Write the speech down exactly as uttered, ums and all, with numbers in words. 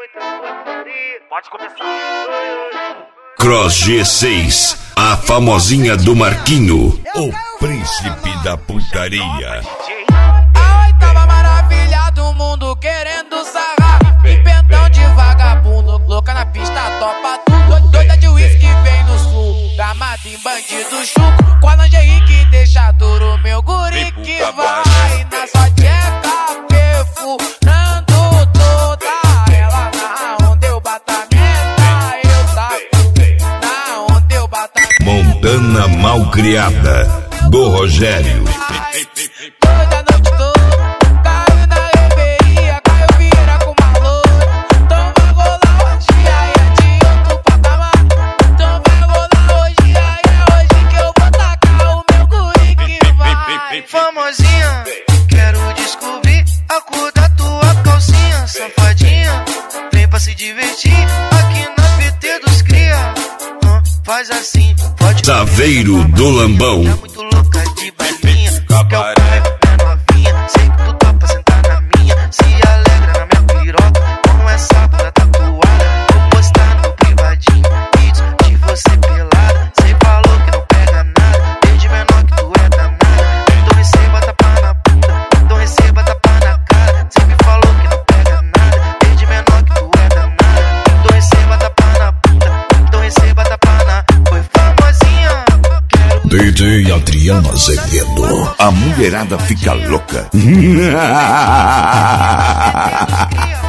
Pode começar. Cross G seis, a famosinha do Marquinho, o príncipe da putaria. A oitava maravilha do mundo querendo sarrar. Pimpentão de vagabundo, louca na pista, topa tudo. Doida de uísque vem no sul, gamado em bandido chuco. Com a lingerie que deixa duro, meu guri que vai na sua tcheca, perfurando toda ela. Na onda eu bato a meta, eu taco. Na onda eu bato a meta. Montana Malcriada, do Rogério. Toda noite toda, caiu na reveria, caiu vira com uma loura. Então vai rolar hoje, aí é de outro patamar. Então vai rolar hoje, aí é hoje que eu vou tacar o meu guri que vai. Famosinha, quero descobrir a cor da tua calcinha. Safadinha, vem pra se divertir aqui na P T dos cria. Hum, faz assim, pode. Saveiro do Lambão. Tá muito louca de balinha, quer o pai, minha novinha. Sei que tu topa sentar na minha, se alegra na minha piroca. Com essa bunda tatuada, vou postar no privadinho vídeos de você pelada. Cê falou que não pega nada, desde menor que tu é danada. Então receba tapa na bunda, então receba tapa na cara. Cê me falou que não pega nada, desde menor que tu é danada. Então receba tapa na bunda, então receba tapa na. Foi famosinha, quero D J Adriano Azevedo, a mulherada fica louca.